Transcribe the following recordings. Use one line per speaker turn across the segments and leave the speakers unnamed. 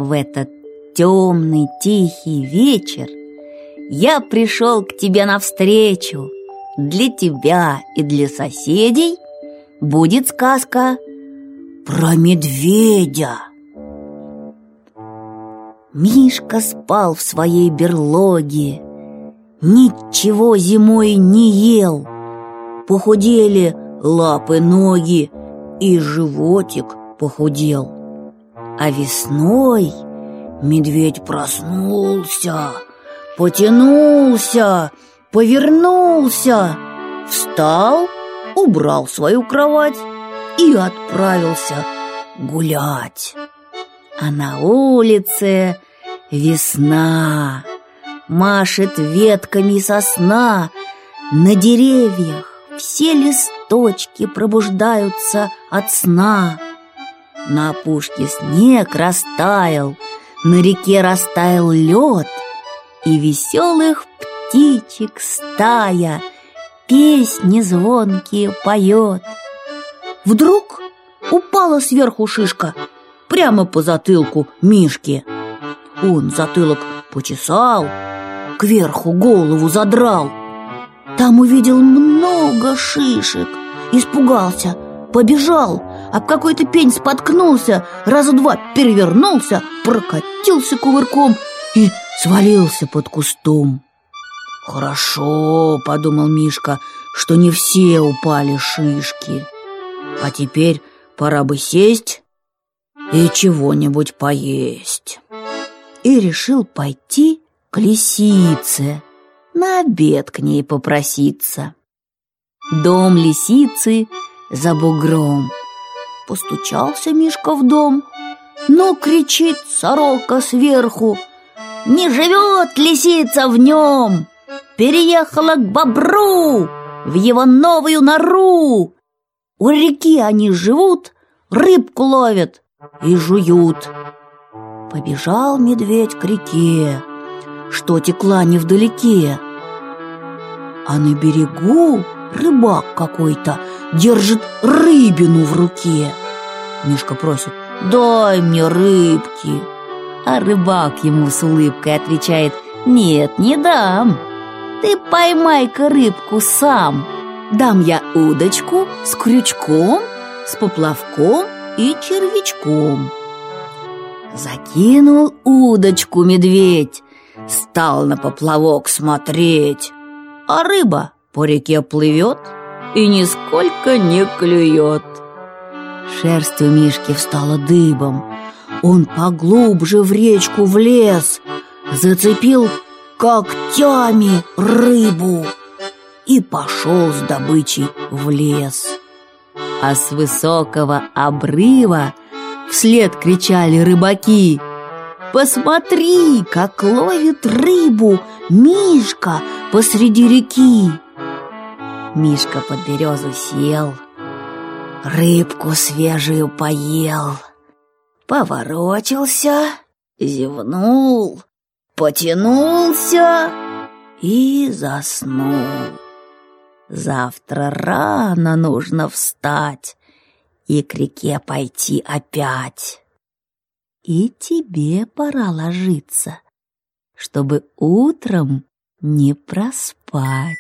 В этот темный, тихий вечер я пришел к тебе навстречу. Для тебя и для соседей будет сказка про медведя. Мишка спал в своей берлоге, ничего зимой не ел. Похудели лапы, ноги, и животик похудел. А весной медведь проснулся, потянулся, повернулся, встал, убрал свою кровать и отправился гулять. А на улице весна, машет ветками сосна. На деревьях все листочки пробуждаются от сна. На опушке снег растаял, на реке растаял лед, и веселых птичек стая песни звонкие поет. Вдруг упала сверху шишка прямо по затылку Мишки. Он затылок почесал, кверху голову задрал. Там увидел много шишек, испугался, побежал, об какой-то пень споткнулся, раза два перевернулся, прокатился кувырком и свалился под кустом. «Хорошо, — подумал Мишка, — что не все упали шишки. А теперь пора бы сесть и чего-нибудь поесть». И решил пойти к лисице, на обед к ней попроситься. Дом лисицы за бугром. Постучался Мишка в дом, но кричит сорока сверху: «Не живет лисица в нем! Переехала к бобру в его новую нору! У реки они живут, рыбку ловят и жуют». Побежал медведь к реке, что текла невдалеке. А на берегу рыбак какой-то держит рыбину в руке. Мишка просит: «Дай мне рыбки». А рыбак ему с улыбкой отвечает: «Нет, не дам. Ты поймай-ка рыбку сам. Дам я удочку с крючком, с поплавком и червячком». Закинул удочку медведь, стал на поплавок смотреть, а рыба по реке плывет и нисколько не клюет. Шерсть у Мишки встала дыбом. Он поглубже в речку влез, зацепил когтями рыбу и пошел с добычей в лес. А с высокого обрыва вслед кричали рыбаки: «Посмотри, как ловит рыбу Мишка посреди реки!» Мишка под березу сел, рыбку свежую поел, поворочился, зевнул, потянулся и заснул. Завтра рано нужно встать и к реке пойти опять. И тебе пора ложиться, чтобы утром не проспать.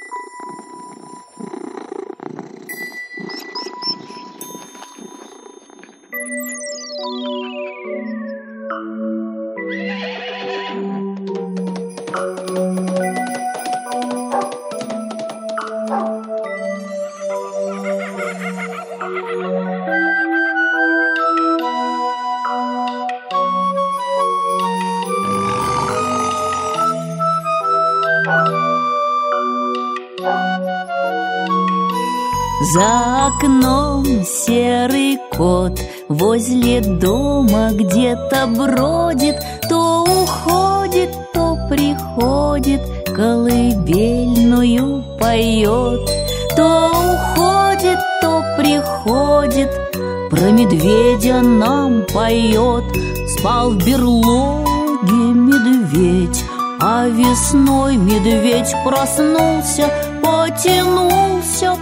За окном серый кот возле дома где-то бродит, то уходит, то приходит, колыбельную поет. То уходит, то приходит, про медведя нам поет. Спал в берлоге медведь, а весной медведь проснулся, потянулся,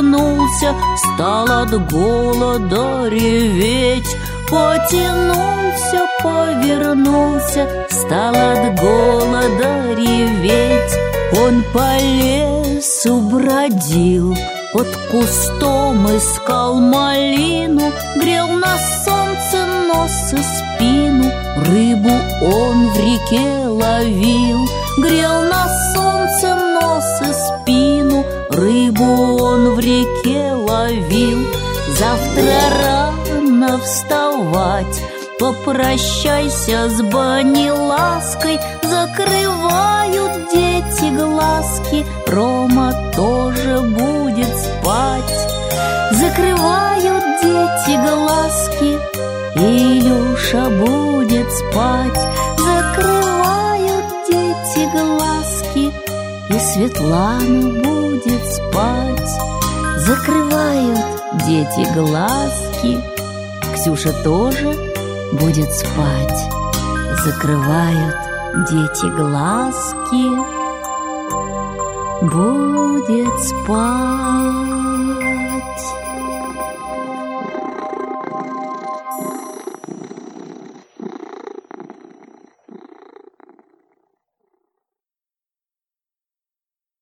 повернулся, стал от голода реветь. Потянулся, все повернулся, стал от голода реветь. Он по лесу бродил, под кустом искал малину, грел на солнце нос и спину, рыбу он в реке ловил. Грел на солнце нос и спину, рыбу он в реке ловил. Завтра рано вставать, попрощайся с Банилаской. Закрывают дети глазки, Рома тоже будет спать. Закрывают дети глазки, Илюша будет спать. Закрывают дети глазки, и Светлана будет спать. Закрывают дети глазки, Ксюша тоже будет спать. Закрывают дети глазки, будет спать.